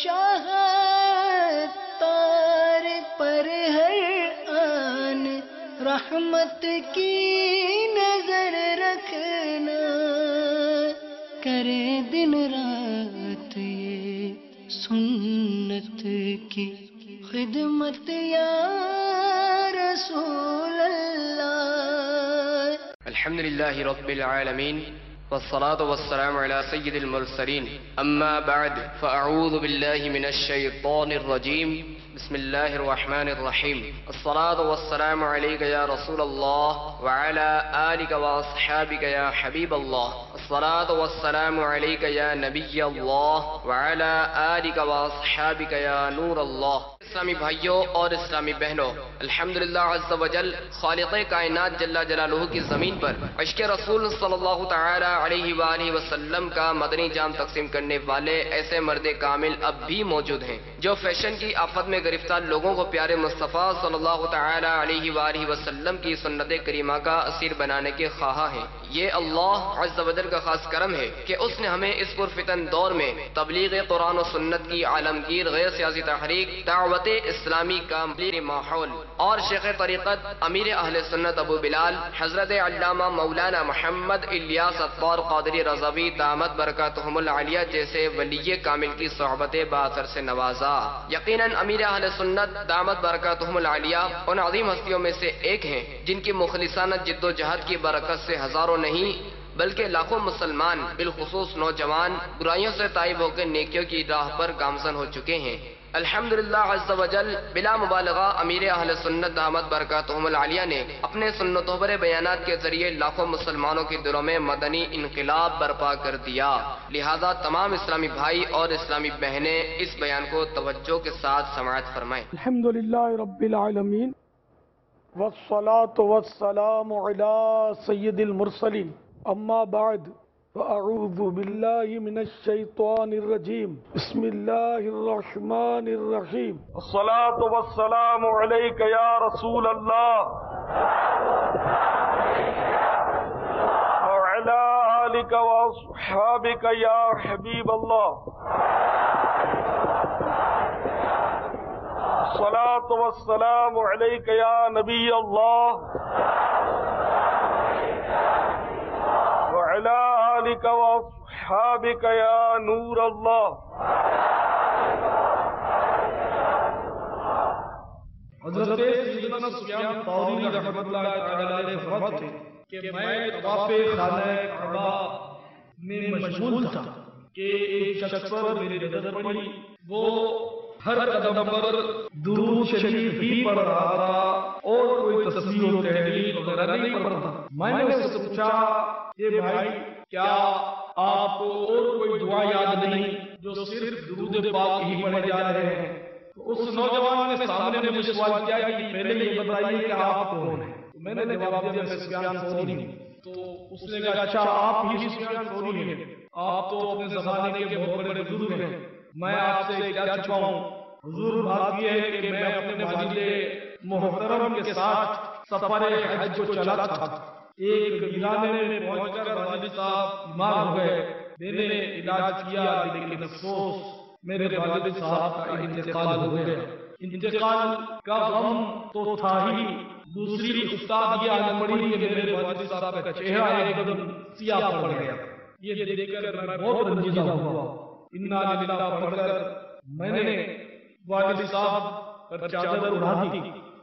شاہ تار پر ہر آن رحمت کی نظر رکھنا، کرے دن رات یہ سنت کی خدمت یا رسول اللہ۔ الحمد للہ رب العالمین والصلاة والسلام على سید المرسلین، اما بعد فاعوذ باللہ من الشیطان الرجیم، بسم اللہ الرحمن الرحیم۔ الصلاة والسلام علیک یا رسول اللہ وعلى آلک واصحابک یا حبیب اللہ۔ الصلاة والسلام علیک یا نبی اللہ وعلى آلک واصحابک یا نور اللہ۔ اسلامی بھائیوں اور اسلامی بہنوں، الحمدللہ عز و جل خالق کائنات جل جلالہ کی زمین پر عشق رسول صلی اللہ تعالی علیہ وآلہ وسلم کا مدنی جام تقسیم کرنے والے ایسے مرد کامل اب بھی موجود ہیں جو فیشن کی آفت میں گرفتار لوگوں کو پیارے مصطفیٰ صلی اللہ تعالی علیہ وآلہ وسلم کی سنت کریمہ کا اسیر بنانے کے خواہاں ہیں۔ یہ اللہ عز و جل کا خاص کرم ہے کہ اس نے ہمیں اس پرفتن دور میں تبلیغ قرآن و سنت کی عالمگیر غیر سیاسی تحریک، دعوت اسلامی کا ماحول اور شیخ طریقت امیر اہل سنت ابو بلال حضرت علامہ مولانا محمد الیاس اطوار قادری رضوی دامت برکاتہم العالیہ جیسے ولی کامل کی صحبت باثر سے نوازا۔ یقیناً امیر اہل سنت دامت برکاتہم العالیہ ان عظیم ہستیوں میں سے ایک ہیں جن کی مخلصانہ جد و جہد کی برکت سے ہزاروں نہیں بلکہ لاکھوں مسلمان بالخصوص نوجوان برائیوں سے تائب ہو کے نیکیوں کی راہ پر گامزن ہو چکے ہیں۔ الحمدللہ عز و جل بلا مبالغہ امیر اہل سنت دامت برکاتہم العالیہ نے اپنے سنت و بر بیانات کے ذریعے لاکھوں مسلمانوں کے دلوں میں مدنی انقلاب برپا کر دیا۔ لہذا تمام اسلامی بھائی اور اسلامی بہنیں اس بیان کو توجہ کے ساتھ سماعت فرمائیں۔ الحمدللہ رب العالمین والصلاة والسلام علی سید المرسلین، اما بعد فاعوذ باللہ من الشیطان الرجیم، بسم اللہ الرحمن الرحیم۔ الصلاة والسلام علیک یا رسول اللہ وعلی آلک واصحابک یا حبیب اللہ۔ الصلاة والسلام علیک یا نبی اللہ وعلی آلک واصحابک یا نور اللہ۔ حضرت سیدنا سفیان ثوری رحمۃ اللہ تعالی علیہ فرماتے ہیں کہ میں طواف خانہ کعبہ میں مشغول تھا کہ ایک شخص پر میری نظر پڑی، وہ ہر قدم پر درود شریف ہی پڑھ رہا تھا اور کوئی تسبیح و تحلیل وغیرہ نہیں پڑھ رہا تھا۔ میں نے اس سے پوچھا کہ بھائی کیا آپ کو اور کوئی دعا یاد نہیں جو صرف درود پاک ہی پڑھے جا رہے ہیں؟ تو اس نوجوان نے سامنے مجھے سوال کیا کہ پہلے یہ بتائیے کہ آپ کون ہیں؟ تو میں نے جواب دیا میں سفیان ثوری ہوں۔ تو اس نے کہا اچھا آپ ہی سفیان ثوری ہیں، آپ تو اپنے زمانے کے بہت بڑے بزرگ ہیں، میں آپ سے کیا چھپاؤں؟ حضور بات یہ ہے کہ میں اپنے والد محترم کے ساتھ سفر حج کو چلا تھا، ایک ویرانے میں پہنچ کر والد صاحب بیمار ہو گئے، میں نے علاج کیا لیکن افسوس میرے والد صاحب کا انتقال ہو گیا۔ انتقال کا غم تو تھا ہی، دوسری افتاد یہ آنے پڑی کہ میرے والد صاحب کا چہرہ ایک دم سیاہ پڑ گیا۔ یہ دیکھ کر میں بہت رنجیدہ ہوا، انا للہ پڑھ کر میں نے والد صاحب پر چادر اڑا دی،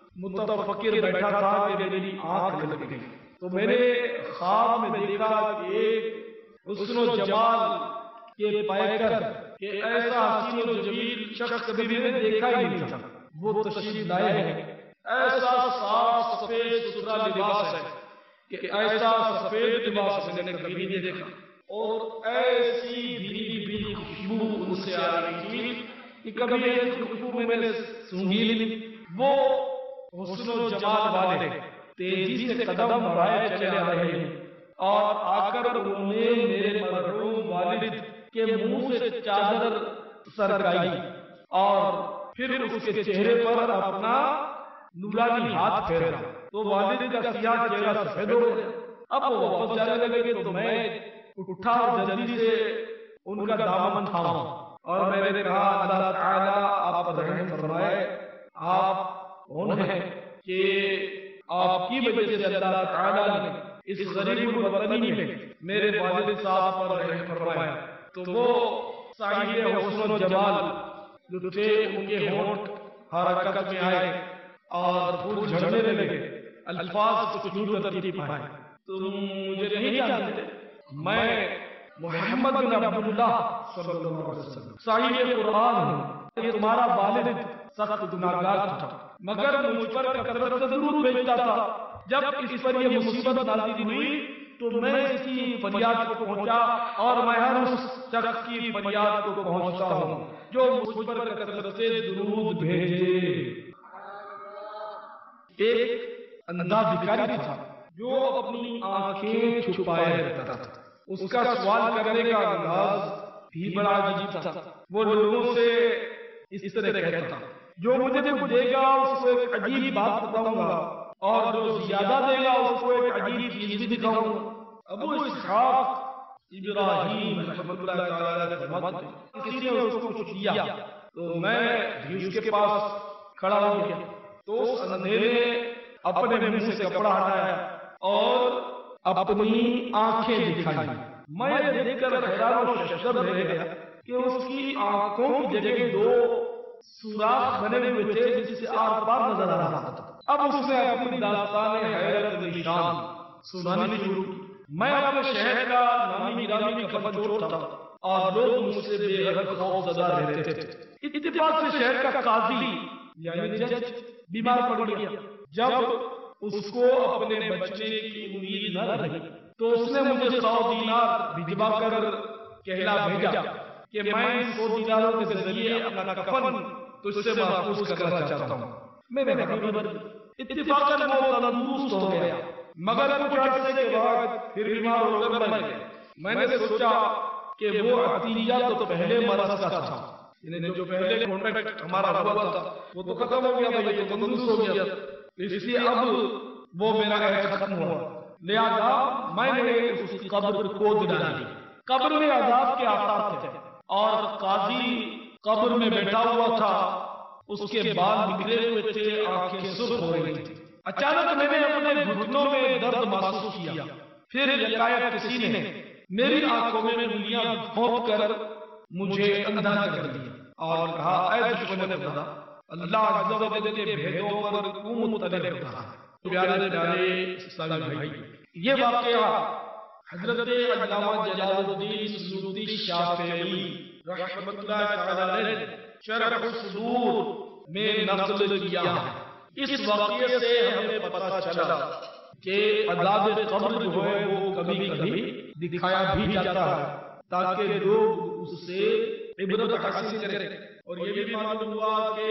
متفکر بیٹھا تھا کہ میری آنکھ لگ گئی تو میں نے خواب میں دیکھا کہ ایک حسن و جمال کے پیکر کہ ایسا حسین و جمیل شخص کبھی میں نے دیکھا ہی نہیں تھا، وہ تشریف لائے ہیں۔ ایسا صاف سفید ستھرا لباس ہے کہ ایسا سفید لباس میں نے کبھی نہیں دیکھا، اور ایسی بھیڑی بھیڑی خوشبو ان سے آ رہی تھی کہ کبھی ایک خوشبو میں نے سونگھی نہیں۔ وہ حسن و جمال والے تیزی سے قدم بڑھائے چلے آ رہے ہیں اور آ کر انہوں نے میرے مرحوم والد کے منہ سے چادر سرکائی اور پھر اس کے چہرے پر اپنا نورانی ہاتھ پھیرا تو والد کا سیاہ چہرہ سفید ہو گیا۔ اب وہ واپس جانے لگے تو میں اٹھا اور جلدی سے ان کا دامن تھاما اور میں نے کہا اللہ تعالیٰ آپ پر رحم فرمائے، آپ کون ہیں کہ آپ کی وجہ سے اللہ تعالیٰ نے اس غریب الوطنی میں میرے والد صاحب پر رحم فرمایا؟ تو وہ صاحب حسن و جمال جو تھے ان کے ہونٹ حرکت میں آئے اور پھول جھڑنے لگے، الفاظ کچھ یوں ترتیب پائے، تم مجھے نہیں جانتے، میں محمد بن عبداللہ صلی اللہ علیہ وسلم صاحب قرآن ہوں، یہ تمہارا والد سخت گناہگار تھا مگر مجھ پر کثرت سے ضرور بھیجتا تھا، جب اس پر یہ مصیبت نازل ہوئی تو میں اس کی فریاد کو پہنچا، اور میں ہر اس شخص کی فریاد کو پہنچتا ہوں جو مجھ پر کثرت سے درود بھیجے۔ ایک اندھا بھکاری تھا جو اپنی آنکھیں چھپائے رکھتا تھا، اس کا سوال کرنے کا انداز بھی بڑا عجیب تھا، وہ لوگوں سے اس طرح کہتا، جو مجھے کچھ دے گا اس کو ایک عجیب بات بتاؤں گا، اور جو زیادہ دے گا اس کو ایک عجیب چیز بھی دکھاؤں گا۔ ابو اسحاق ابراہیم رحمۃ اللہ تعالی فرماتے ہیں کسی نے اس کو کچھ دیا تو میں بھی اس کے پاس کھڑا ہو گیا، تو اس اندھے نے اپنے منہ سے کپڑا ہٹایا اور اپنی آنکھیں دکھائی، میں دیکھ کر حیران و ششدر رہ گیا کہ اس کی آنکھوں کی جگہ دو سوراخ بنے ہوئے تھے جس سے آر پار نظر آ رہا تھا۔ اب اس نے اپنی داستان حیرت نشان سنانی شروع کی۔ میں اپنے شہر کا نامی گرامی کفن چور تھا اور لوگ مجھ سے بے حد خوف زدہ رہتے تھے۔ اتفاق سے شہر کا قاضی یعنی جج بیمار پڑ گیا، جب اس کو اپنے بچنے کی امید نہ رہی تو اس نے مجھے 100 دینار بھجوا کر کہلا بھیجا کہ میں 100 دیناروں کے ذریعے اپنا کفن تجھ سے محفوظ کرنا چاہتا ہوں۔ میرے حبیب اتفاقاً وہ تندرست ہو گیا مگر کچھ عرصے کے بعد پھر بیمار ہو کر مر گیا۔ میں نے سوچا کہ وہ عطیہ تو پہلے مرض کا تھا، یعنی جو پہلے کانٹیکٹ ہمارا ہوا تھا وہ تو ختم ہو گیا تھا، یہ تو تندرست ہو گیا، اس لیے اب وہ میرا عہد ختم ہوا، لہذا میں نے اس کی قبر کھود ڈالی۔ قبر میں عذاب کے آثار تھے اور قاضی قبر میں بیٹھا ہوا تھا، اس کے بال بکھرے ہوئے تھے، آنکھیں سرخ ہو رہی تھی۔ اچانک میں نے اپنے گھٹنوں میں درد محسوس کیا، پھر یکایک کسی نے میری آنکھوں میں انگلیاں گھونپ کر مجھے اندھا کر دیا اور کہا، اے دشمن خدا، اللہ عز و جل کے بھیدوں پر تو مطلع ہوتا ہے۔ پیارے پیارے اسلامی بھائی، یہ واقعہ حضرت علامہ جلال الدین سیوطی شافعی رحمۃ اللہ تعالی علیہ شرح الصدور میں نقل کیا ہے۔ اس واقعے سے ہمیں پتہ چلا کہ عذاب قبر جو ہے وہ کبھی کبھی دکھایا بھی جاتا ہے تاکہ لوگ اس سے عبرت حاصل کریں، اور یہ بھی معلوم ہوا کہ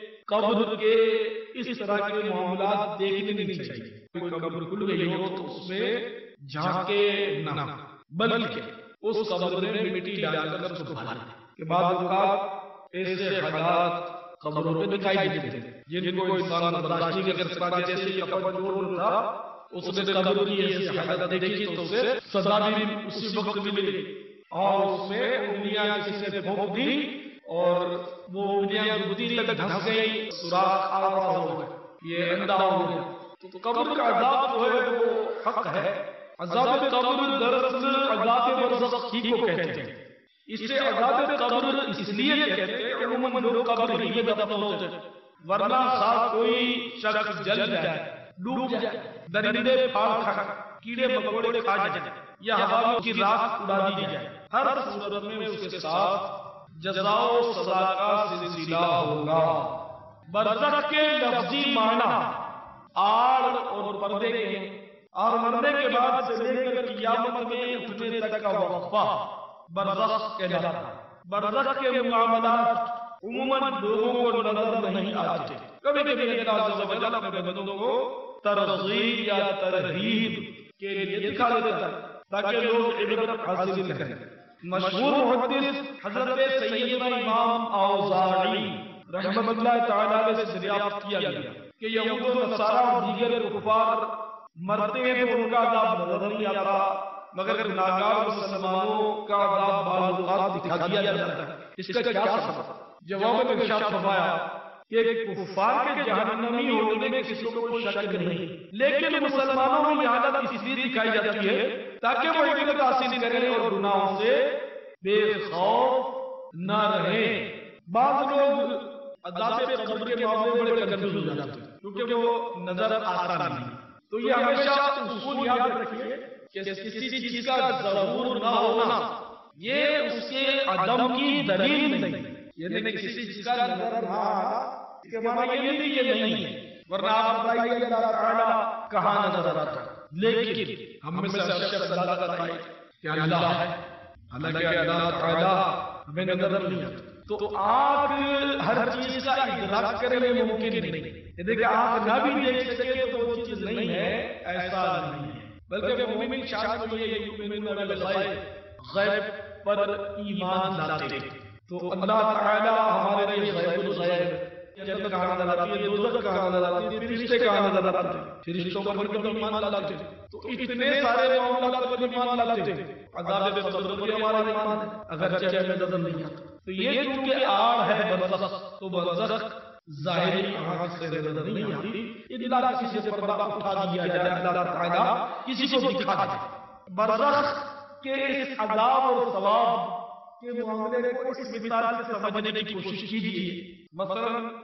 قبر کے اس طرح کے معاملات دیکھنے نہیں چاہیے۔ کوئی قبر کھل گئی ہو تو اس میں جھانکے نہ، بلکہ اس قبر میں مٹی ڈال کر اس کو بھریں کہ بعض اوقات ایسے حالات قبروں پہ دکھائی دیتے تھے جن کو انسان برداشت نہیں کر سکتا، جیسے یہ کفن چور تھا، اس نے قبر کی ایسی حالت دیکھی تو اسے سزا بھی اسی وقت ملی، اور اس میں انگلیاں کسی نے پھونک دی اور وہ انگلیاں گدی تک دھنس گئی، سوراخ آ رہا ہو گیا، یہ اندھا ہو گیا۔ تو قبر کا عذاب جو ہے وہ حق ہے۔ عذاب قبر دراصل عذاب برزخ ہی کو کہتے ہیں۔ اسے عذاب قبر اس لیے کہتے ہیں کہ عموماً لوگ قبر ہی میں دفن ہوتے ہیں، ورنہ خاص کوئی شخص جل جائے، ڈوب جائے، درندے پھاڑ کھائیں، کیڑے مکوڑے کھا جائیں یا ہوا میں اس کی راکھ اڑا دی جائے، ہر صورت میں اس کے ساتھ جزا و سزا کا سلسلہ ہوگا۔ برزخ کے لفظی معنی آڑ اور پردے کے ہیں، اور مرنے کے بعد سے لے کر قیامت میں اٹھنے تک کا وقفہ برزخ کہلاتا ہے۔ برزخ کے معاملات عموماً لوگوں کو نظر نہیں آتے، کبھی کبھی اللہ عز و جل اپنے بندوں کو ترغیب یا ترہیب کے لیے دکھا دیتا ہے تاکہ لوگ عبرت حاصل کریں۔ مشہور محدث حضرت سیدنا امام اوزاعی رحمۃ اللہ تعالی علیہ سے دریافت کیا گیا کہ یہود و نصارہ اور دیگر کفار مرتے ہیں تو ان کا عذاب نظر نہیں آتا، مگر گناہگار مسلمانوں کا عذاب بعض اوقات دکھا دیا جاتا ہے، اس کا کیا سبب؟ جواب میں ارشاد فرمایا کہ کفار کے جہنمی ہونے میں کسی کو کوئی شک نہیں، لیکن مسلمانوں میں یہ حالت اس لیے دکھائی جاتی ہے تاکہ وہ عبرت حاصل کریں اور گناہوں سے بے خوف نہ رہیں۔ بعض لوگ عذاب قبر کے معاملے میں بڑے کنفیوز ہو جاتے ہیں کیونکہ وہ نظر آتا نہیں، تو یہ ہمیشہ اصول یاد رکھیے کہ کسی چیز کا ظہور نہ ہونا یہ اس کے عدم کی دلیل نہیں، یعنی کسی چیز کا نظر نہ آنا اس کے معنی یہ نہیں کہ نہیں ہے، ورنہ آپ بتائیے اللہ تعالیٰ کہاں نظر آتا ہے، لیکن ہم میں سے شخص اللہ کا بتائے کہ اللہ ہے، حالانکہ اللہ تعالیٰ ہمیں نظر نہیں آتا۔ تو آنکھ ہر چیز کا ادراک کرنے میں ممکن نہیں، دیکھیں آنکھ نہ بھی دیکھ سکے تو وہ چیز نہیں ہے، ایسا نہیں ہے، بلکہ مومن شان کو یہ یؤمنون بالغیب، غیب پر ایمان لاتے، تو اللہ تعالیٰ ہمارے لیے غیب الغیب، جنت کہاں نظر آتی ہے، دوزخ کہاں نظر آتی ہے، فرشتے کہاں نظر آتے ہیں، فرشتوں پر ایمان لاتے، تو اتنے سارے معاملات پر ایمان لاتے، عذاب قبر پر ہمارا ایمان ہے اگرچہ ہمیں نظر نہیں آتا۔ تو یہ چونکہ آڑ ہے برزخ، تو برزخ ظاہری آنکھ سے نظر نہیں آتی، اللہ کسی سے پردہ اٹھا دیا جائے، اللہ تعالیٰ کسی کو دکھا دے۔ برزخ کے اس عذاب اور ثواب کے معاملے کو اس مثال سے سمجھنے کی کوشش کیجیے۔ مثلا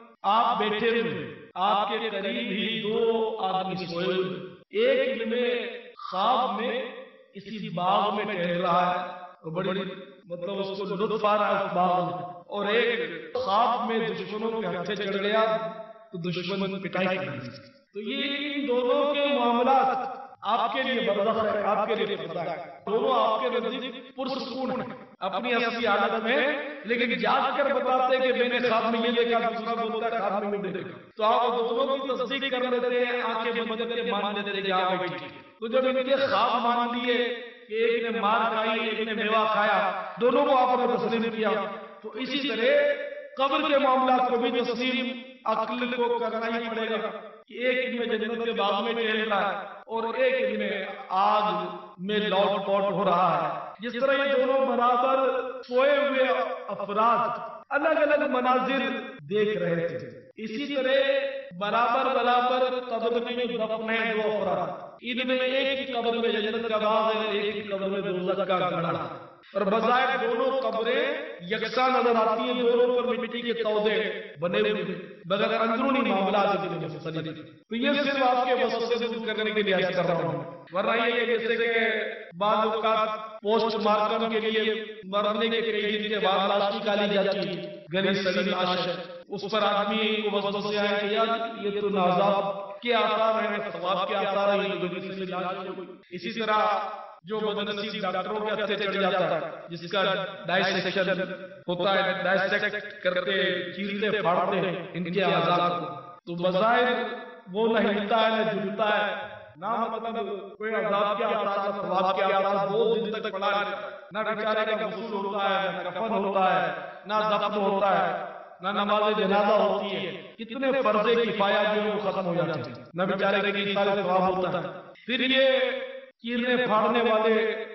آپ بیٹھے ہوئے، آپ کے قریب ہی دو آدمی سوئے ہوئے، ایک ان میں خواب میں کسی باغ میں ٹہل رہا ہے اور بڑی مطلب اس کو لطف آ رہا ہے اس باغ میں، اور ایک خواب میں دشمنوں کے ہتھے چڑھ گیا تو دشمن پٹائی کر دی۔ تو یہ ان دونوں کے معاملات آپ کے لیے برزخ ہے، آپ کے لیے پردہ ہے، دونوں آپ کے نزدیک پرسکون ہیں اپنی اصلی حالت میں، لیکن جاگ کر بتاتے ہیں کہ میں نے خواب میں یہ دیکھا، دوسرا بولتا ہے خواب میں دیکھا، تو آپ دونوں کی تصدیق کر لیتے ہیں، آنکھیں بند کر کے مان لیتے ہیں کہ آپ ٹھیک ہے۔ تو جب ان کے خواب مان لیے کہ ایک نے مار کھائی ایک نے میوہ کھایا، دونوں کو آپ نے تسلیم کیا، تو اسی طرح قبر کے معاملات کو بھی تسلیم عقل کو کرنا ہی پڑے گا کہ ایک ان میں جنت کے باغ میں ٹہل رہا ہے اور ایک ان میں آگ میں لوٹ پوٹ ہو رہا ہے۔ جس طرح یہ دونوں برابر سوئے ہوئے افراد الگ الگ مناظر دیکھ رہے تھے، اسی طرح برابر برابر قبر میں دفن ہیں دو افراد، ان میں ایک ہی قبر میں جنت کا باغ ہے، ایک ہی قبر میں دوزخ کا گڑھا، اور بظاہر دونوں قبریں یکساں نظر آتی ہیں، دونوں پر مٹی کے تودے بنے ہوئے ہیں، مگر اندرونی معاملات میں مختلف ہیں۔ تو یہ صرف آپ کے وسوسے سے دور کرنے کے لیے عرض کر رہا ہوں، ورنہ یہ جیسے کہ بعض اوقات پوسٹ مارٹم کے لیے مرنے کے کئی دن کے بعد لاش نکالی جاتی ہے، گلی سلی لاش ہے، اس پر آدمی کو وسوسے آئے کہ یار یہ تو عذاب کے آثار ہیں، ثواب کے آثار ہیں، یہ گلی سلی لاش ہے۔ اسی طرح جو بدنصیب ڈاکٹروں کے ہتھے چڑھ جاتا ہے، جس کا ڈائسیکشن ہوتا ہے، ڈائسیکٹ کرتے چیرتے پھاڑتے ہیں ان کے اعضاء کو، تو بظاہر وہ نہ ہلتا ہے نہ جھلتا ہے، نہ مطلب کوئی عذاب کے آثار نہ ثواب کے آثار، دو دن تک پڑا ہے، نہ بیچارے کا غسل ہوتا ہے، نہ کفن ہوتا ہے، نہ دفن ہوتا ہے، نہ نماز جنازہ ہوتی ہے، کتنے فرض کفایہ جو وہ ختم ہو جاتے ہیں، نہ بیچارے کے سارے ثواب ہوتا ہے۔ پھر یہ چیرنے پھاڑنے والے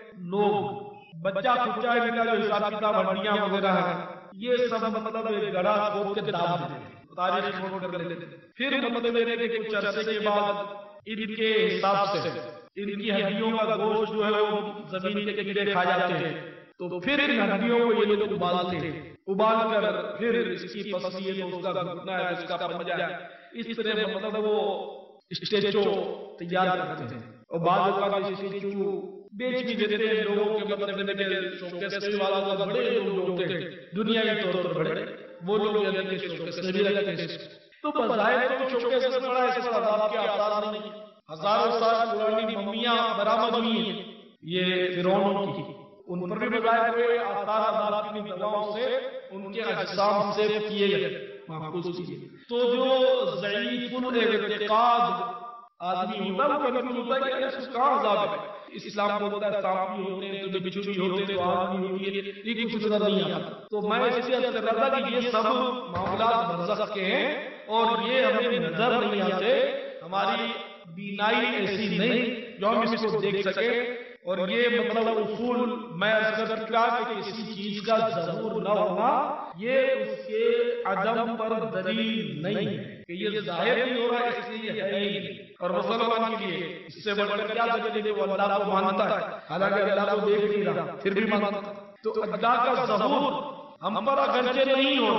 لوگ بچہ کچا ہے جو حساب کتاب ہڈیاں وغیرہ ہیں، یہ سب مطلب گڑھا کھود کے داب دیتے ہیں، تاریخ نوٹ کر لیتے ہیں۔ پھر مطلب میرے کہ کچھ عرصے کے بعد ان کے حساب سے ان کی ہڈیوں کا گوشت جو ہے وہ زمین کے کیڑے کھا جاتے ہیں، تو پھر ان ہڈیوں کو یہ لوگ ابالتے ہیں، ابال کر پھر اس کی پسلی ہے تو اس کا گھٹنا ہے، اس کا پنجہ ہے، اس طرح مطلب وہ اسٹیچو تیار کرتے ہیں، اور بعض اوقات اسٹیچو بیچ بھی دیتے ہیں لوگوں کے مطلب کہ شوکیس والوں کا بڑے لوگ ہوتے ہیں دنیا کے طور پر بڑے، وہ لوگ یعنی کہ شوکیس میں بھی رکھتے ہیں، تو بظاہر تو شوکیس میں پڑا ہے، اس پر عذاب کے آثار نہیں، ہزاروں سال پرانی ممیاں برآمد ہوئی ہیں یہ فرعونوں کی، ان پر بھی بظاہر ہوئے آثار عذاب کی دواؤں سے ان کے اجسام سے کیے گئے محفوظ کیے۔ تو جو ضعیف الاعتقاد آدمی ہوتا ہے وہ کبھی ہوتا ہے کہ اس کا عذاب ہے، اسلام بولتا ہے سانپ بھی ہوتے ہیں تو بچھو بھی ہوتے ہیں تو آگ بھی ہوتی ہے، یہ کچھ نظر نہیں آتا۔ تو میں اس سے کر رہا تھا کہ یہ سب معاملات برزخ کے ہیں اور یہ ہمیں نظر نہیں آتے، ہماری بینائی ایسی نہیں جو ہم اس کو دیکھ سکیں، اور یہ مطلب اصول میں عرض کر چکا کہ کسی چیز کا ظہور نہ ہونا یہ اس کے عدم پر دلیل نہیں ہے کہ یہ ظاہر نہیں ہو رہا ہے اس لیے یہ ہے ہی نہیں۔ اور مسلمان کے لیے اس سے بڑھ کر کیا دلیل ہے؟ وہ اللہ کو مانتا ہے، حالانکہ اللہ کو دیکھ نہیں رہا پھر بھی مانتا ہے۔ تو اللہ کا ظہور ہم پر اگرچہ نہیں ہو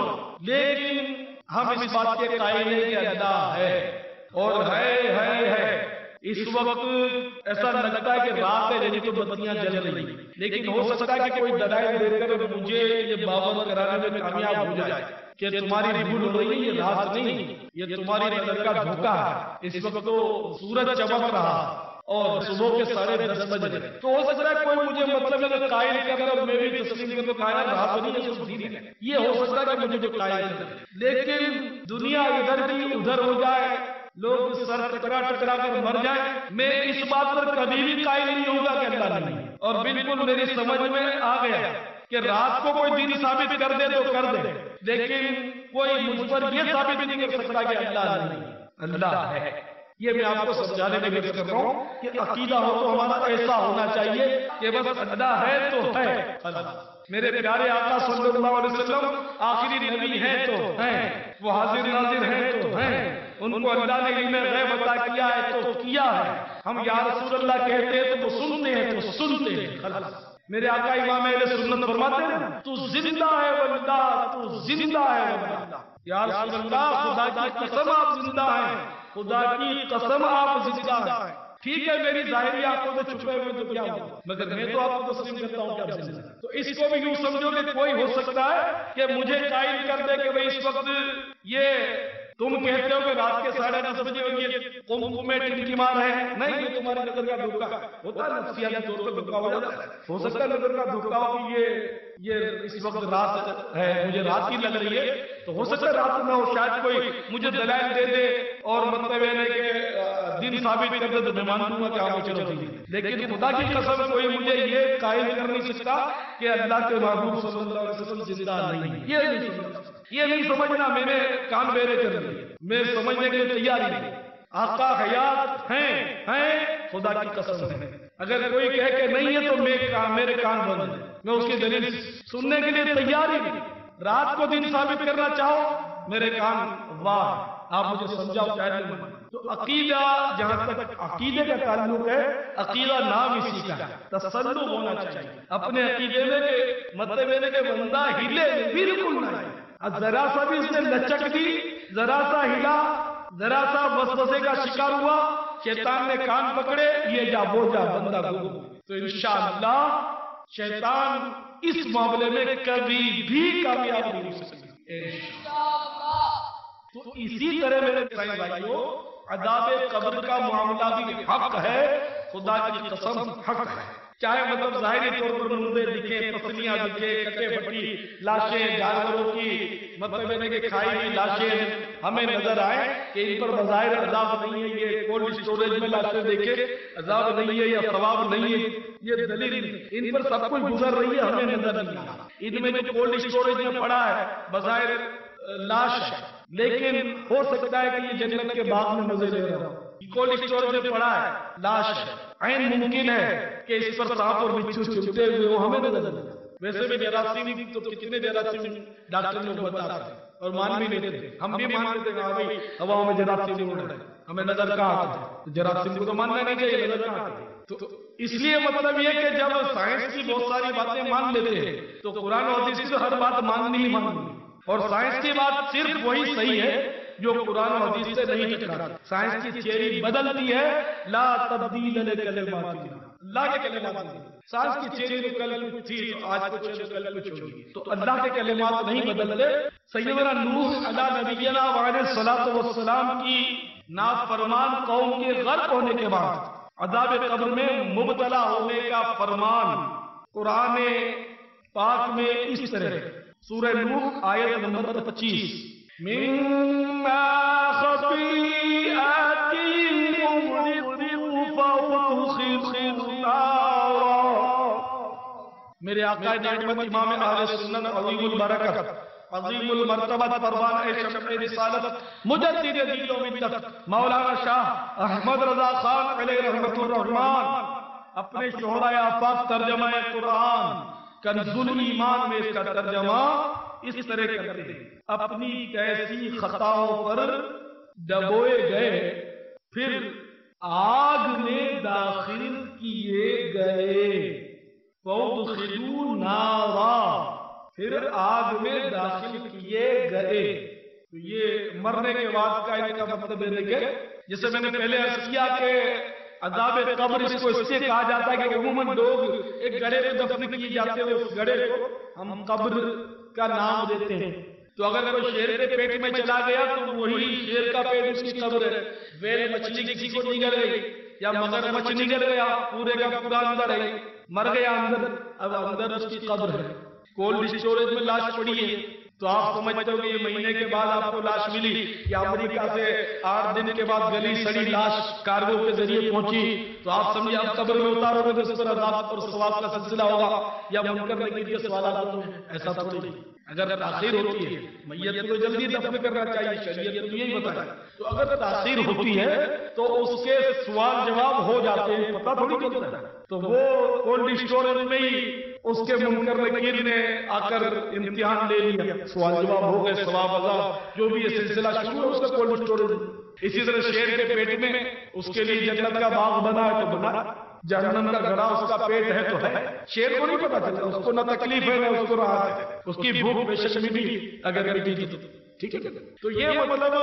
لیکن ہم اس بات کے قائل ہیں کہ اللہ ہے اور ہے۔ اس وقت ایسا لگتا ہے کہ رات ہے یعنی تو بتیاں جل رہی ہیں، لیکن ہو سکتا ہے کہ کوئی دلائل دے کر مجھے یہ باور کرانے میں کامیاب ہو جائے کہ تمہاری بھول ہو رہی ہے، یہ رات نہیں، یہ تمہاری نظر کا دھوکہ ہے۔ اس وقت تو سورج چمک رہا اور صبح کے 10:30 بج رہے، تو ہو سکتا ہے کوئی مجھے مطلب قائل کر اور میں بھی تسلیم کر کے کہا رات نہیں ہے، دن ہے، یہ ہو سکتا ہے کہ مجھے جو قائل کر، لیکن دنیا ادھر کی ادھر ہو جائے، لوگ سر ٹکرا کر مر جائیں، میں اس بات پر کبھی بھی قائل نہیں ہوگا کہ اللہ نہیں ہے۔ اور بالکل میری سمجھ میں آ گیا کہ رات کو کوئی دن ثابت کر دے تو کر دے، لیکن کوئی مجھ پر یہ ثابت نہیں کر سکتا کہ اللہ نہیں ہے، اللہ ہے۔ یہ میں آپ کو سمجھانے میں کوشش کر رہا ہوں کہ عقیدہ ہو تو ہمارا ایسا ہونا چاہیے کہ بس اللہ ہے تو ہے اللہ۔ میرے پیارے آقا صلی اللہ علیہ وسلم آخری نبی ہیں تو ہیں، وہ حاضر ناظر ہیں تو ہیں، ان کو اللہ نے علم غیب عطا کیا ہے تو کیا ہے، ہم یا رسول اللہ کہتے ہیں تو وہ سنتے ہیں تو سنتے ہیں۔ میرے آقا امام اہل سنت فرماتے ہیں تو زندہ ہے واللہ، تو زندہ ہے واللہ، یا رسول اللہ خدا کی قسم آپ زندہ ہیں، خدا کی قسم آپ زندہ ہیں۔ ٹھیک ہے میری ظاہری آنکھوں میں چھپے ہوئے تو کیا ہو، مگر میں تو آپ کو تسلیم کرتا ہوں کہ آپ زندہ ہیں۔ تو اس کو بھی یوں سمجھو کہ کوئی ہو سکتا ہے کہ مجھے قائل کر دے کہ بھئی اس وقت یہ تم کہتے ہو کہ رات کے 10:30 بجے اور یہ قوم میں ٹمٹمار ہے، نہیں یہ تمہاری نظر کا دھوکہ ہوتا ہے، نفسیاتی طور پر دھوکہ ہو جاتا ہے۔ ہو سکتا ہے نظر کا دھوکہ ہو کہ یہ اس وقت رات ہے، مجھے رات ہی لگ رہی ہے، تو ہو سکتا ہے رات نہ ہو، شاید کوئی مجھے دلائل دے دے اور مطلب ہے کہ دن ثابت کر دے تو میں مان لوں گا کہ آپ چلو ٹھیک ہے، لیکن خدا کی قسم کوئی مجھے یہ قائل کر نہیں سکتا کہ اللہ کے محبوب صلی اللہ علیہ وسلم زندہ نہیں ہے۔ یہ نہیں سمجھنا میں نے کان بیرے کر لیے، میں سمجھنے کے لیے تیار ہی نہیں۔ آقا حیات ہیں خدا کی قسم ہے، اگر کوئی کہے کہ نہیں ہے تو میرے کان بند ہیں، میں اس کی دلیل سننے کے لیے تیار ہی نہیں۔ رات کو دن ثابت کرنا چاہو میرے کان واہ، آپ مجھے سمجھاؤ چاہے نہیں۔ تو عقیدہ جہاں تک عقیدے کا تعلق ہے، عقیدہ نام اسی کا ہے، تسلط ہونا چاہیے اپنے عقیدے میں کہ مطلب ہے کہ بندہ ہلے بالکل نہیں، ذرا سا بھی اس نے لچک دی، ذرا سا ہلا، ذرا سا وسوسے کا شکار ہوا، شیطان نے کان پکڑے، یہ جا وہ جا بندہ گم، تو انشاءاللہ شیطان اس معاملے میں کبھی بھی کامیاب نہیں ہو سکتا۔ تو اسی طرح میرے بھائیوں عذاب قبر کا معاملہ بھی حق ہے، خدا کی قسم حق ہے، چاہے مطلب ظاہری طور پر مردے دکھے، پسلیاں دکھے، کٹے پھٹی لاشیں جانوروں کی مطلب ہے کہ کھائی ہوئی لاشیں ہمیں نظر آئے کہ ان پر بظاہر عذاب نہیں ہے، یہ کولڈ اسٹوریج میں لاشیں دیکھے عذاب نہیں ہے یا ثواب نہیں ہے، یہ دلیل نہیں، ان پر سب کچھ گزر رہی ہے ہمیں نظر نہیں آ، ان میں جو کولڈ اسٹوریج میں پڑا ہے بظاہر لاش ہے، لیکن ہو سکتا ہے کہ یہ جنت کے باغ میں مزے لے رہا ہو، کولڈ اسٹوریج میں پڑا ہے لاش ہے، عین ممکن ہے کہ اس پر سانپ اور بچھو چپتے ہوئے وہ ہمیں نظر نہیں۔ ویسے بھی جراثیم تو کتنے جراثیم ڈاکٹر لوگ بتاتے ہیں اور مان بھی لیتے تھے، ہم بھی مان لیتے ہیں ہاں بھائی ہواؤں میں جراثیم اڑ رہے ہیں، ہمیں نظر کہاں آتے ہیں، جراثیم کو تو ماننا نہیں چاہیے، نظر کہاں آتے ہیں۔ تو اس لیے مطلب یہ کہ جب سائنس کی بہت ساری باتیں مان لیتے ہیں تو قرآن و حدیث سے ہر بات ماننی ہی ماننی، اور سائنس کی بات صرف وہی صحیح ہے جو قرآن و حدیث سے نہیں ٹکراتی۔ سائنس کی تھیوری بدلتی ہے، لا تبدیل لکلمات اللہ، اللہ کے کلمات نہیں، سائنس کی تھیوری تو کل کچھ تھی آج کچھ ہے کل کچھ ہوگی، تو اللہ کے کلمات نہیں بدلتے۔ سیدنا نوح علیہ نبینا وعلیہ الصلوۃ والسلام کی نافرمان قوم کے غرق ہونے کے بعد عذاب قبر میں مبتلا ہونے کا فرمان قرآن پاک میں اس طرح سورہ نوح آیت نمبر 25 مما خطیئاتہم اغرقوا فادخلوا نارا۔ میرے آقا نعمت امام اہل سنت عظیم البرکت عظیم المرتبت پروانہ شمع رسالت مجدد دین و ملت مولانا شاہ احمد رضا خان علیہ رحمت الرحمن اپنے شہرائے آفاق ترجمہ قرآن کنزُ الایمان میں اس کا ترجمہ اس طرح کرتے ہیں، اپنی کیسی خطاؤں پر ڈبوئے گئے پھر آگ میں داخل کیے گئے، فَأُدْخِلُوا نَارًا، پھر آگ میں داخل کیے گئے۔ تو یہ مرنے کے بعد کا ان کا مطلب ہے کہ جسے میں نے پہلے عرض کیا کہ عذاب قبر اس کو اس سے کہا جاتا ہے کہ عموماً لوگ ایک گڑھے میں دفن کیے جاتے ہیں، اس گڑھے کو ہم قبر کا نام دیتے ہیں۔ تو اگر کوئی شیر کے پیٹ میں چلا گیا تو وہی شیر کا پیٹ اس کی قبر ہے، ویل مچھلی کسی کو نگل گئی یا مگر مچھ نگل گیا، پورے کا پورا اندر ہے، مر گیا اندر، اب اندر اس کی قبر ہے۔ کولڈ اسٹوریج میں لاش پڑی ہے تو آپ سمجھتے ہو کہ یہ مہینے کے بعد آپ کو لاش ملی یا امریکہ سے 8 دن کے بعد گلی سڑی لاش کارگو کے ذریعے پہنچی، تو آپ سمجھے آپ قبر میں اتارو گے تو اس پر عذاب اور ثواب کا سلسلہ ہوگا یا منکر نکیر کے سوالات ہوں گے، ایسا تھوڑی نہیں۔ اگر تاخیر ہوتی ہے، میت کو جلدی دفن کرنا چاہیے، شریعت تو یہی بتائے، تو اگر تاخیر ہوتی ہے تو اس کے سوال جواب ہو جاتے ہیں، پتہ تھوڑی چلتا ہے۔ تو وہ کولڈ اسٹوریج میں ہی اس کے منکر نکیر نے آ کر امتحان لے لیا، سوال جواب ہو گئے، ثواب عذاب جو بھی یہ سلسلہ شروع ہے اس کا کولڈ اسٹوریج۔ اسی طرح شیر کے پیٹ میں اس کے لیے جنت کا باغ بنا ہے تو بنا، جہنم کا گڑھا اس کا پیٹ ہے تو ہے، شیر کو نہیں پتا چلتا، اس کو نہ تکلیف ہے نہ اس کو راحت ہے، اس کی بھوک بے شک بھی اگر مٹی تو ٹھیک ہے۔ تو یہ مطلب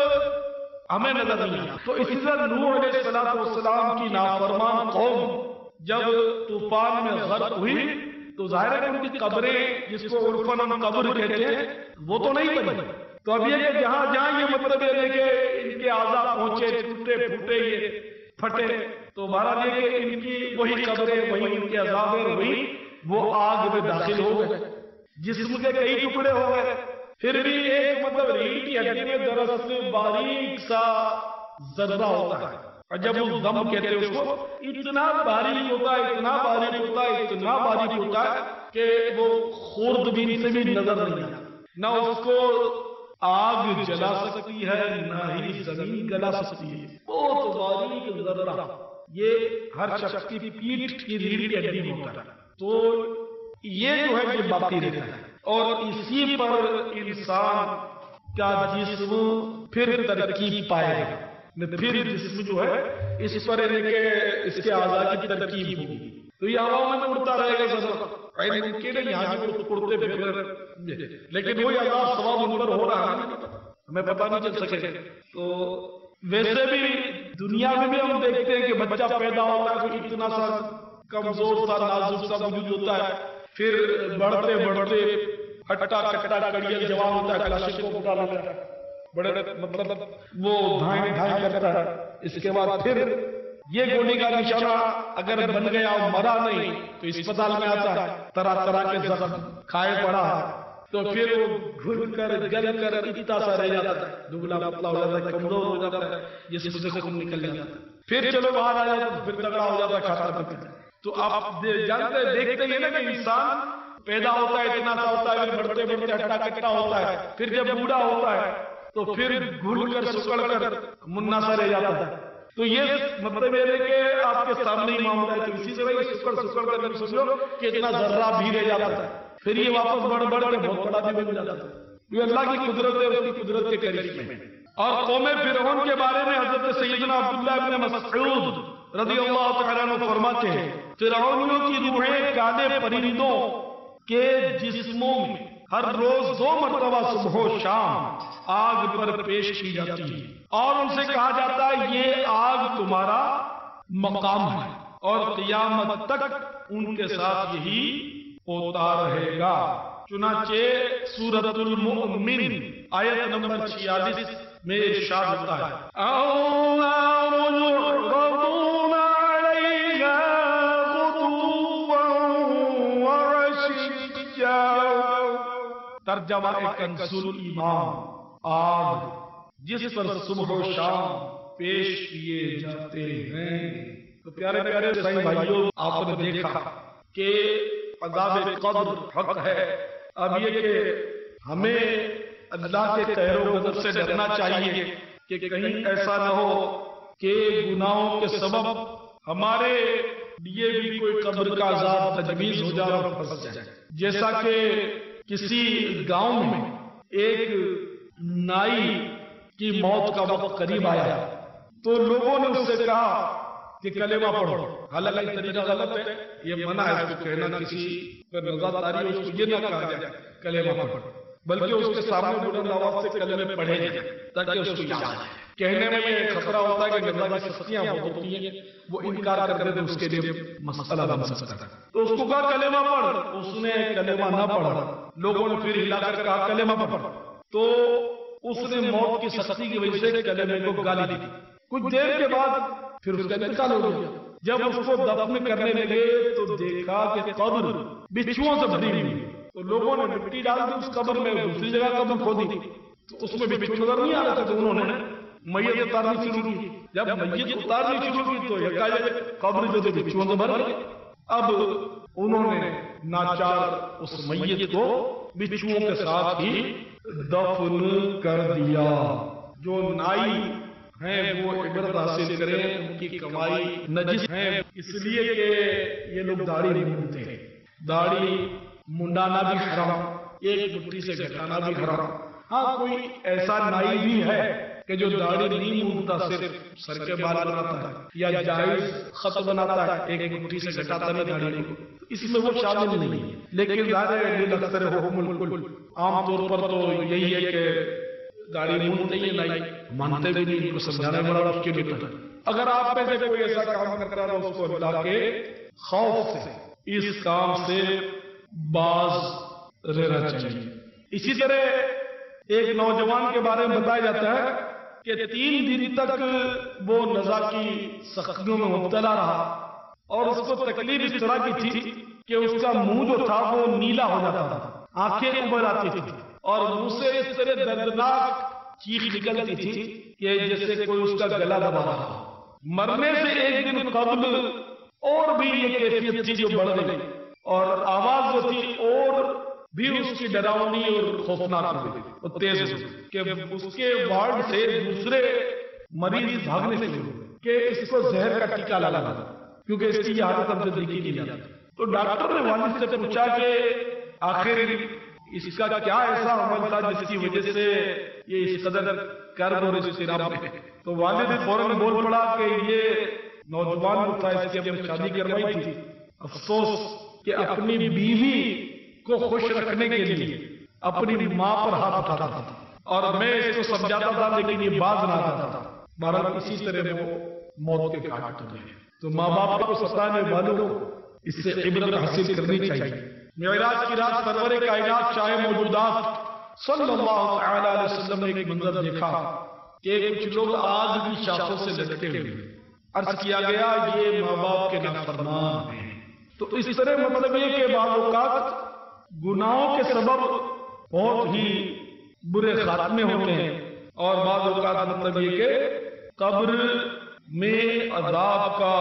ہمیں نظر نہیں آیا۔ تو اسی طرح نوح علیہ السلام کی نافرمان قوم جب طوفان میں غرق ہوئی تو ظاہر ہے ان کی قبریں جس کو عرفاً ہم قبر کہتے ہیں وہ تو نہیں بنی۔ تو اب یہ کہ جہاں جہاں یہ مطلب ہے کہ ان کے اعضاء پہنچے، ٹوٹے پھوٹے، یہ پھٹے، تو بہرحال یہ کہ ان کی وہی قبریں، وہی ان کے عذاب ہیں، وہی وہ آگ میں داخل ہو گئے، جسم کے کئی ٹکڑے ہو گئے، پھر بھی ایک مطلب ریڑھ کی ہڈی میں دراصل باریک سا ذرہ ہوتا ہے، اور جب وہ دم کہتے ہیں اس کو، اتنا باریک ہوتا ہے، اتنا باریک ہوتا ہے، اتنا باریک ہوتا ہے کہ وہ خوردبین سے بھی نظر نہیں آتا، نہ اس کو آگ جلا سکتی ہے نہ ہی زمین گلا سکتی ہے، بہت باریک ذرہ، یہ ہر شخص کی پیٹھ کی ریڑھ کی ہڈی میں ہوتا ہے۔ تو یہ جو ہے یہ باقی رہتا ہے، اور اسی پر انسان کا جسم پھر ترکیب پائے گا، پھر جسم جو ہے اس پر اس کے اعضاء کی ترکیب ہوگی، تو یہ ہوا میں اڑتا رہے گا ذرا، ممکن ہے یہاں سے اڑتے پھر، لیکن وہی عذاب ثواب ان پر ہو رہا ہے، ہمیں پتہ نہیں چل سکے۔ تو ویسے بھی دنیا میں بھی ہم دیکھتے ہیں کہ بچہ پیدا ہوتا ہے تو اتنا سا کمزور سا نازک سا وجود ہوتا ہے، پھر بڑھتے بڑھتے ہٹا کٹا کڑیا جوان ہوتا ہے، کلاشنکوف اٹھا لیتا ہے، بڑے مطلب وہ دھائیں دھائیں کرتا ہے، اس کے بعد پھر یہ گولی کا نشانہ اگر بن گیا اور مرا نہیں تو اسپتال میں آتا ہے، طرح طرح کے زخم کھائے پڑا ہے، تو پھر وہ گھل کر گل کر اتنا سا رہ جاتا ہے، دبلا پتلا ہو جاتا ہے، کمزور ہو جاتا ہے، جسم سے خون نکل جاتا ہے، پھر چلو باہر آ جاتا ہے، پھر تگڑا ہو جاتا ہے، کھاتا پیتا ہے۔ تو آپ جانتے دیکھتے ہیں نا کہ انسان پیدا ہوتا ہے اتنا سا ہوتا ہے، پھر بڑھتے بڑھتے ہٹا کٹا ہوتا ہے، پھر جب بوڑھا ہوتا ہے تو پھر گھل کر سکڑ کر منا سا رہ جاتا ہے۔ تو یہ مطلب یہ ہے کہ آپ کے سامنے ہی معاملہ ہے، تو اسی طرح یہ سکڑ کر سمجھو کہ اتنا ذرہ بھی رہ جاتا ہے، پھر یہ واپس بڑھ کے بہت بڑا بھی بن جاتا ہے۔ یہ اللہ کی قدرت ہے، اس کی قدرت کے قریب میں۔ اور قوم فرعون کے بارے میں حضرت سیدنا عبداللہ ابن مسعود رضی اللہ تعالیٰ عنہ فرماتے ہیں، فرعونیوں کی روحیں کالے پرندوں کے جسموں میں ہر روز 2 مرتبہ صبح و شام آگ پر پیش کی جاتی ہے، اور ان سے کہا جاتا ہے یہ آگ تمہارا مقام ہے، اور قیامت تک ان کے ساتھ یہی ہوتا رہے گا۔ چنانچہ سورۃ المؤمن آیت نمبر 46 میں ارشاد ہوتا ہے، ترجمہ کنزُ الایمان، آگ جس پر صبح و شام پیش کیے جاتے ہیں۔ تو پیارے پیارے سائیں بھائیوں، آپ نے دیکھا کہ عذاب قبر حق ہے۔ اب یہ کہ ہمیں اللہ کے قہر و غضب سے ڈرنا چاہیے کہ کہیں ایسا نہ ہو کہ گناہوں کے سبب ہمارے یہ بھی کوئی قبر کا عذاب تجویز ہو جائے اور پھنس جائے. جیسا کہ کسی گاؤں میں ایک نائی کی موت کا وقت قریب آیا تو لوگوں نے اس سے کہا کہ کلمہ پڑھو. حالانکہ یہ طریقہ غلط ہے، یہ منع ہے اس کو کہنا، کسی پر نظر تاری اس کو یہ نہ کہا جائے کلمہ پڑھو، بلکہ اس کے سامنے بلند آواز سے کلمے پڑھے جائیں تاکہ اس کو یاد آئے. کہنے میں یہ خطرہ ہوتا ہے کہ نظر کی سختیاں بہت ہوتی ہیں، وہ انکار کر دے تو اس کے لیے مسئلہ بن سکتا ہے. تو اس کو کہا کلمہ پڑھ، اس نے کلمہ نہ پڑھا. لوگوں نے پھر ہلا کر کہا کلمہ پڑھ، تو اس نے موت کی سختی کی وجہ سے کلمے کو گالی دی. کچھ دیر کے بعد پھر اس کا انتقال ہو گیا. جب اس کو دفن کرنے لگے تو دیکھا کہ قبر بچھوؤں سے بھری ہوئی. تو لوگوں نے مٹی ڈال دی اس قبر میں، دوسری جگہ قبر کھودی تو اس میں بچھو نظر نہیں آ رہا تھا. تو انہوں نے میت اتارنی شروع کی. جب میت اتارنی شروع کی تو یکایک قبر جو تھی بچھوؤں سے بھر گئی. اب انہوں نے ناچار اس میت کو بچھوؤں کے ساتھ ہی دفن کر دیا. جو نائی ہیں وہ عبرت حاصل کریں، ان کی کمائی نجس ہے، اس لیے کہ یہ لوگ داڑھی نہیں مونڈتے ہیں. داڑھی منڈانا بھی حرام، ایک مٹھی سے گھٹانا بھی حرام. ہاں کوئی ایسا نائی بھی ہے کہ جو داڑھی نہیں مونڈتا، صرف سر کے بال بناتا ہے یا جائز خط بناتا ہے، ایک مٹھی سے گھٹاتا نہیں داڑھی کو، اس میں وہ شامل نہیں ہے. لیکن ظاہر ہے للأکثر حکم الکل، عام طور پر تو یہی ہے کہ داڑھی مونڈتے ہی نہیں، مانتے بھی نہیں، ان کو سمجھانا بڑا مشکل ہوتا ہے. اگر آپ میں سے کوئی ایسا کام کرتا ہے اس کو اللہ کے خوف سے اس کام سے باز رہنا چاہیے. اسی طرح ایک نوجوان کے بارے میں بتایا جاتا ہے کہ 3 دن تک وہ نزا کی سختیوں میں مبتلا رہا اور اس کو تکلیف اس طرح کی تھی کہ اس کا منہ جو تھا وہ نیلا ہو جاتا تھا، آنکھیں ابھر آتی تھی اور منہ سے اس طرح دردناک چیخ نکلتی تھی کہ جیسے کوئی اس کا گلا دبا رہا ہو. مرنے سے ایک دن قبل اور بھی یہ کیفیت تھی جو بڑھ گئی اور آواز جو تھی اور بھی اس کی ڈراؤنی اور خوفناک ہو گئی اور تیز ہو کہ اس کے وارڈ سے دوسرے مریض بھاگنے سے کہ اس کو زہر کا ٹیکہ لگا کیونکہ اس کی یہ حالت اب دیکھی نہیں جاتی. تو ڈاکٹر نے والد سے پوچھا کہ آخر اس کا کیا ایسا عمل تھا جس کی وجہ سے یہ اس قدر کرب اور اضطراب ہے. تو والد فوراً بول پڑا کہ یہ نوجوان جو تھا اس کی اپنی شادی کروائی تھی، افسوس کہ اپنی بیوی کو خوش رکھنے کے لیے اپنی ماں پر ہاتھ اٹھاتا تھا اور میں اس کو سمجھاتا تھا لیکن یہ باز نہ آتا تھا. بہرحال اسی طرح وہ موت کے گھاٹ اترے. تو ماں باپ کو ستانے والوں کو اس سے عبرت حاصل کرنی چاہیے. معراج کی رات سرور کائنات شاہ موجودات صلی اللہ علیہ وسلم نے ایک منظر دیکھا کہ کچھ لوگ آگ کی شاخوں سے لٹکے ہوئے. عرض کیا گیا یہ ماں باپ کے نافرمان ہیں. تو اس طرح مطلب یہ کہ بعض اوقات گناہوں کے سبب بہت ہی برے خاتمے ہوتے ہیں اور بعض اوقات مطلب یہ کہ قبر میں عذاب کا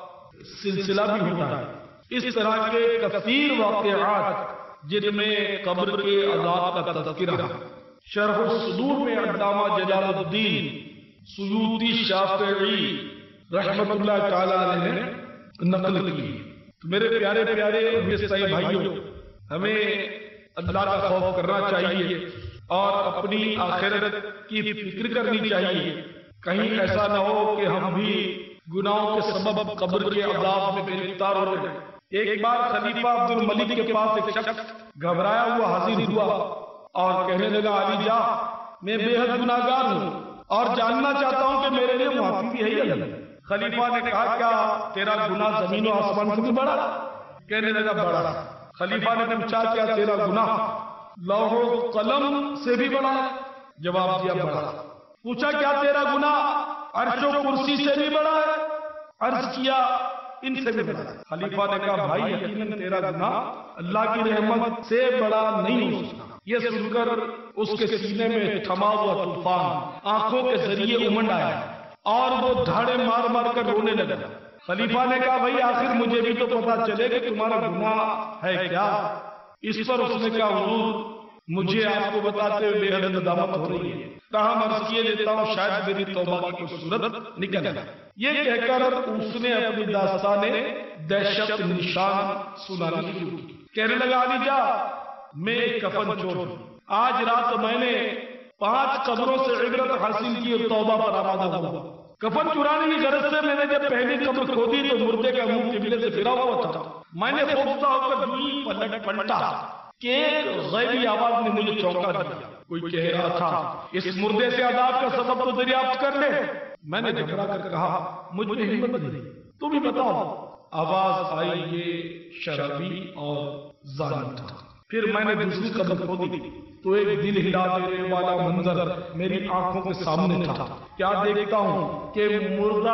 سلسلہ بھی ہوتا ہے. اس طرح کے کثیر واقعات جن میں قبر کے عذاب کا تذکرہ شرح الصدور میں علامہ جلال الدین سیوطی شافعی رحمت اللہ تعالی علیہ نے نقل کی. تو میرے پیارے پیارے عیسائی بھائیوں، ہمیں اللہ کا خوف کرنا چاہیے اور اپنی آخرت کی فکر کرنی چاہیے. کہیں ایسا نہ ہو کہ ہم بھی گناہوں کے سبب قبر کے عذاب میں گرفتار ہو رہے. ایک بار خلیفہ عبد الملک کے پاس ایک شخص گھبرایا ہوا حاضر ہوا اور کہنے لگا علی جا میں بے حد گناہگار ہوں اور جاننا چاہتا ہوں کہ میرے لیے معافی بھی ہے یا نہیں. خلیفہ نے کہا کیا تیرا گناہ زمین و آسمان سے بھی بڑا؟ کہنے لگا بڑا. خلیفہ نے پوچھا کیا تیرا گناہ لوح و قلم سے بھی بڑا ہے؟ جواب دیا بڑا. پوچھا کیا تیرا گناہ عرش و کرسی سے بھی بڑا ہے؟ عرض کیا ان سے بھی بڑا. خلیفہ نے کہا بھائی یقیناً تیرا گناہ اللہ کی رحمت سے بڑا نہیں ہو سکتا. یہ سن کر اس کے سینے میں تھما ہوا طوفان آنکھوں کے ذریعے امنڈ آیا اور وہ دھاڑے مار مار کر رونے لگا. خلیفہ نے کہا بھائی آخر مجھے بھی تو پتا چلے کہ تمہارا گناہ ہے کیا. اس پر اس نے کہا حضور مجھے آپ کو بتاتے ہوئے بے حد ندامت ہو رہی ہے. تاہم عرض کیے دیتا ہوں شاید میری توبہ کی کوئی صورت نکل آئے۔ یہ کہہ کر اس نے اپنی داستان دہشت نشان سنانی شروع کی۔ کہنے لگا علی جا میں ایک کفن چور ہوں، آج رات میں نے 5 قبروں سے عبرت حاصل کی اور توبہ پر آمادہ ہوا۔ کفن چرانے کی غرض سے میں نے جب پہلی قبر کھودی تو مردے کا منہ قبلے سے پھرا ہوا تھا۔ میں نے خوفزدہ ہو کر یوں پلٹا کہ ایک غیبی آواز نے مجھے چونکا دیا۔ کوئی کہہ رہا تھا اس مردے سے عذاب کا سبب تو دریافت کر لے۔ میں نے گھبرا کر کہا مجھ میں ہمت نہیں، تم ہی بتاؤ۔ آواز آئی یہ شرابی اور ظالم تھا۔ پھر میں نے دوسری قبر کھودی تو ایک دل ہلا دینے والا منظر میری آنکھوں کے سامنے تھا۔ کیا دیکھتا ہوں کہ مردہ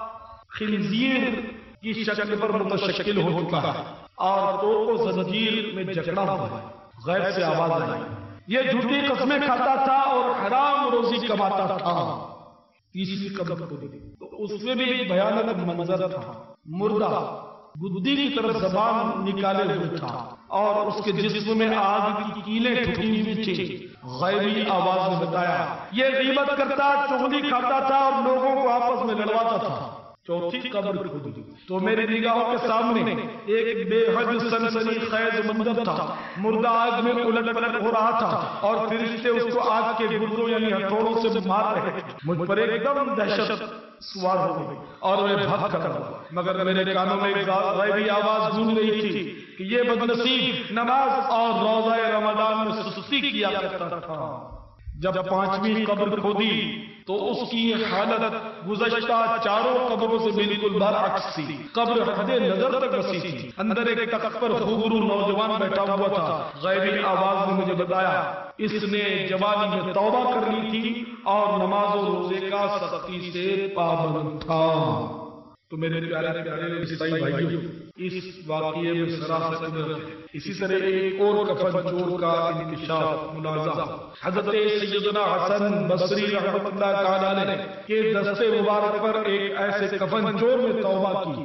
خنزیر کی شکل پر متشکل ہو چکا ہے اور تو زنجیر میں جکڑا ہوا ہے۔ غیب سے آواز آئی یہ جھوٹی قسمیں کھاتا تھا اور حرام روزی کماتا تھا۔ تیسری قبر کھودی تو اس میں بھی ایک بھیانک منظر تھا۔ مردہ گدی کی طرف زبان نکالے ہوئے تھا اور اس کے جسم میں آگ کی کیلیں ٹھکی ہوئی تھی۔ غیبی آواز نے بتایا یہ غیبت کرتا، چغلی کھاتا تھا اور لوگوں کو آپس میں لڑواتا تھا۔ چوتھی قبر کھودی تو میری نگاہوں کے سامنے ایک بے حد سنسنی خیز منظر تھا۔ مردہ آگ میں الٹ پلٹ ہو رہا تھا اور فرشتے اس کو آگ کے گردوں یعنی ہتھوڑوں سے مار رہے تھے۔ مجھ پر ایک دم دہشت سوار ہو گئی اور میں بھاگ کر رہا، مگر میرے کانوں میں ایک غیبی آواز گونج رہی تھی کہ یہ بدنصیب نماز اور روزہ رمضان میں سستی کیا کرتا تھا۔ جب 5ویں قبر کھودی تو اس کی حالت گزشتہ 4 قبروں سے بالکل برعکس تھی۔ قبر حد نظر تک وسیع تھی، اندر ایک تخت پر خوبرو نوجوان بیٹھا ہوا تھا۔ غیبی آواز نے مجھے بتایا اس نے جوانی میں توبہ کر لی تھی اور نماز و روزے کا سختی سے پابند تھا۔ تو میرے پیارے پیارے عیسائی بھائیوں، اس واقعے میں سراست ہے۔ اسی طرح ایک اور کفن چور کا انکشاف ملاحظہ حضرت سیدنا حسن بصری رحمۃ اللہ تعالی علیہ کے دست مبارک پر ایک ایسے کفن چور نے توبہ کی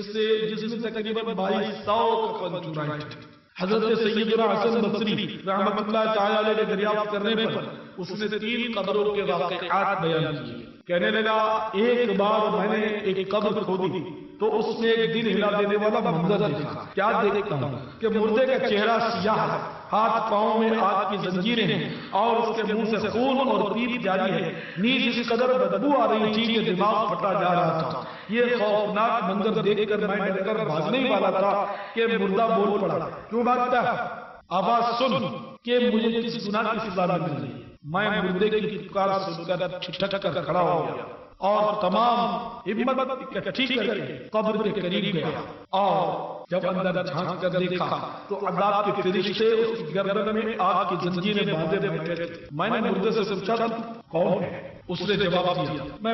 جس میں تقریباً 2200 کفن چرائے تھے۔ حضرت سیدنا حسن بصری رحمۃ اللہ تعالی علیہ نے دریافت کرنے پر اس نے 3 قبروں کے واقعات بیان کیے۔ کہنے لگا ایک بار میں نے ایک قبر کھودی تو اس میں ایک دل ہلا دینے والا منظر دیکھا۔ کیا دیکھتا ہوں کہ مردے کا چہرہ سیاہ ہے، ہاتھ پاؤں میں آگ کی زنجیریں ہیں اور اس کے منہ سے خون اور پیپ جاری ہے۔ نیز اس قدر بدبو آ رہی تھی کہ دماغ پھٹا جا رہا تھا۔ یہ خوفناک منظر دیکھ کر میں ڈر کر بھاگنے ہی والا تھا کہ مردہ بول پڑا کیوں بھاگتا ہے؟ آواز سن کہ مجھے کس گناہ کی سزا مل رہی ہے۔ میں مردے کی پکار سن کر ٹھٹک کر کھڑا ہو گیا اور تمام ہمت اکٹھی کر کے قبر کے قریب گیا اور جب اندر جھانک کر دیکھا تو عذاب کے فرشتے اس کی گردن میں آگ کی زنجیریں باندھے بیٹھے تھے۔ میں نے مردے سے پوچھا کون ہے؟ اس نے جواب دیا میں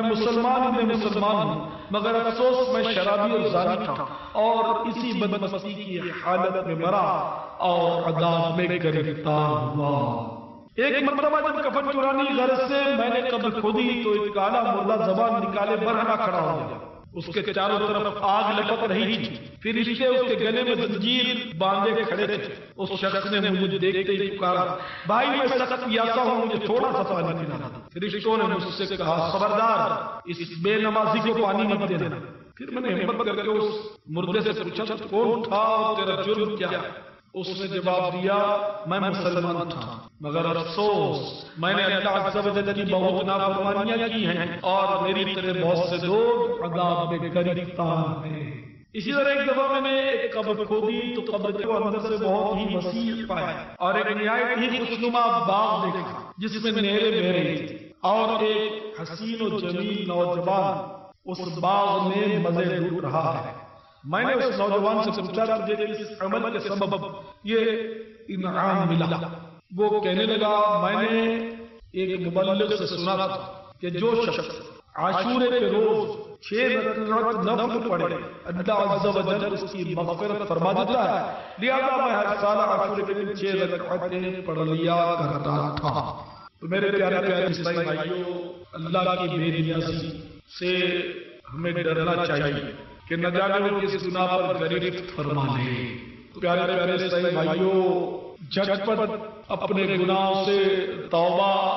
مسلمان ہوں، مگر افسوس میں شرابی اور زانی تھا اور اسی بدمستی کی حالت میں مرا اور عذاب میں گرفتار ہوا۔ ایک مرتبہ جب کفن چرانے کی غرض سے میں نے قبر کھودی تو ایک کالا مردہ زبان نکالے برہنہ کھڑا ہو گیا۔ اس کے چاروں طرف آگ لپٹ رہی تھی، فرشتے اس کے گلے میں زنجیر باندھے کھڑے تھے۔ اس شخص نے مجھے دیکھتے ہی پکارا بھائی میں سخت پیاسا ہوں، مجھے تھوڑا سا پانی پلانا۔ فرشتوں نے مجھ سے کہا خبردار اس بے نمازی کو پانی مت دینا۔ پھر میں نے ہمت کر کے اس مردے سے پوچھا کون تھا اور تیرا جرم کیا ہے؟ اس نے جواب دیا میں مسلمان تھا، مگر افسوس میں نے اللہ عز و جل کی بہت نافرمانیاں کی ہیں اور میری طرح بہت سے لوگ عذاب میں گرفتار ہیں۔ اسی طرح ایک دفعہ میں نے ایک قبر کھودی تو قبر کے اندر سے بہت ہی وسیع پایا اور ایک نہایت ہی خوشنما باغ دیکھا جس میں نہریں بہہ رہی تھی اور ایک حسین و جمیل نوجوان اس باغ میں مزے لوٹ رہا ہے۔ میں نے اس نوجوان سے پوچھا تجھے اس عمل کے سبب یہ انعام ملا؟ وہ کہنے لگا میں نے ایک مبلغ سے سنا تھا کہ جو شخص عاشورے کے روز 6 رکعت نفل پڑھے اللہ عز و جل اس کی مغفرت فرما دیتا ہے، لہذا میں ہر سال عاشورے کے دن 6 رکعتیں پڑھ لیا کرتا تھا۔ تو میرے پیارے پیارے عیسائی بھائیوں، اللہ کی بے نیازی سے ہمیں ڈرنا چاہیے کہ نہ جانے وہ کس گناہ پر گرفت فرما لے۔ پیارے پیارے عیسائی بھائیوں، جھٹ پٹ اپنے گناہوں سے توبہ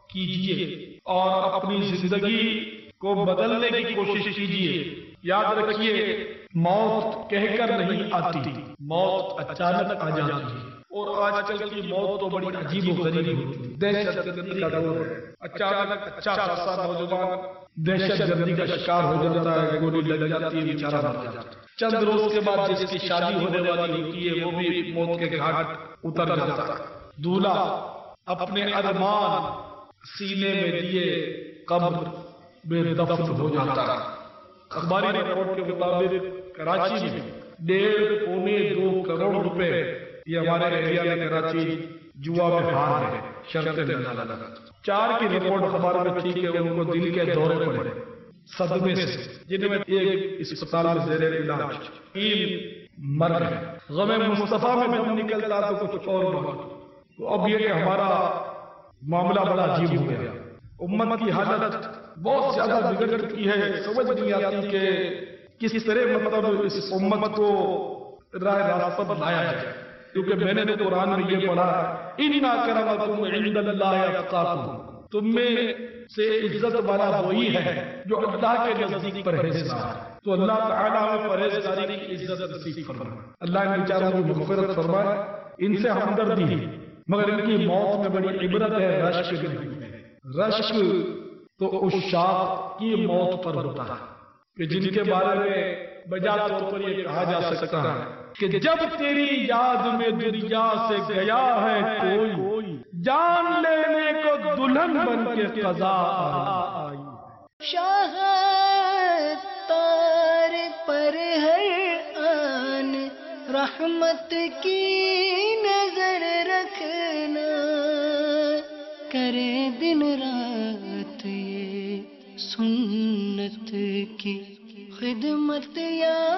کیجیے اور اپنی زندگی کو بدلنے کی کوشش کیجیے. یاد رکھیے موت کہہ کر نہیں آتی، موت اچانک آ جاتی ہے. اور آج کل کی موت تو بڑی عجیب و غریب ہوتی ہے. دہشت گردی کا دور ہے. اچانک اچھا خاصا نوجوان دہشت گردی کا شکار ہو جاتا ہے، گولی لگ جاتی ہے، بیچارہ مر جاتا ہے. چند روز کے بعد جس کی شادی ہونے والی ہوتی ہے وہ بھی موت کے گھاٹ اتر جاتا ہے. دولہا اپنے ارمان سینے میں دیے قبر میں دفن ہو جاتا ہے. اخباری رپورٹ کے مطابق کراچی میں 1.5-2 کروڑ روپے، یہ ہمارے ایریا میں کراچی جوا میں ہار ہے، شرط نہ لگا. 4 کی رپورٹ اخبار میں تھی کہ ان کو دل کے دورے پڑے صدمے سے، جن میں ایک اسپتال میں زیر علاج، 3 مر گئے. غم مصطفیٰ میں دم نکلتا تو کچھ اور بات. تو اب یہ کہ ہمارا معاملہ بڑا عجیب ہو گیا. امت کی حالت بہت زیادہ بگڑ چکی ہے. سمجھ نہیں آتی کہ کس طرح مطلب اس امت کو راہ راست پر لایا جائے. کیونکہ میں نے تو قرآن میں یہ پڑھا ہے اِنَّ أَكْرَمَكُمْ عِندَ اللَّهِ أَتْقَاكُمْ، تم میں سے عزت والا وہی ہے جو اللہ کے نزدیک پرہیزگار ہے. تو اللہ تعالیٰ ہمیں پرہیزگاری کی عزت نصیب فرمائے. اللہ ان بیچاروں کی مغفرت فرمائے. ان سے ہمدردی ہے، مگر ان کی موت میں بڑی عبرت ہے. رشک نہیں ہے. رشک تو اس شاخ کی موت پر ہوتا ہے کہ جن کے بارے میں بجا طور پر یہ کہا جا سکتا ہے کہ جب تیری یاد میں دنیا سے گیا ہے کوئی، جان لینے کو دلہن بن کے قضا آئی. شاہ تار پر ہر آن رحمت کی نظر رکھنا، کرے دن رات یہ سنت کی خدمت یا